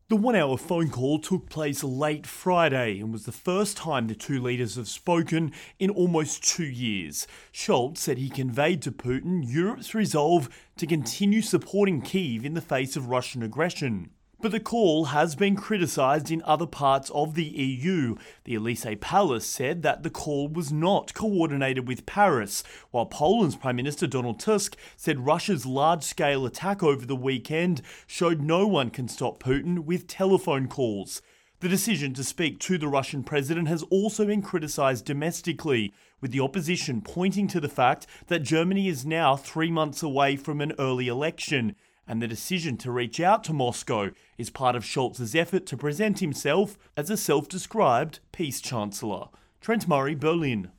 The 1 hour phone call took place late Friday and was the first time the two leaders have spoken in almost 2 years. Scholz said he conveyed to Putin Europe's resolve to continue supporting Kyiv in the face of Russian aggression. But the call has been criticised in other parts of the EU. The Elysee Palace said that the call was not coordinated with Paris, while Poland's Prime Minister Donald Tusk said Russia's large-scale attack over the weekend showed no one can stop Putin with telephone calls. The decision to speak to the Russian president has also been criticised domestically, with the opposition pointing to the fact that Germany is now 3 months away from an early election, and the decision to reach out to Moscow is part of Scholz's effort to present himself as a self-described peace chancellor. Trent Murray, Berlin.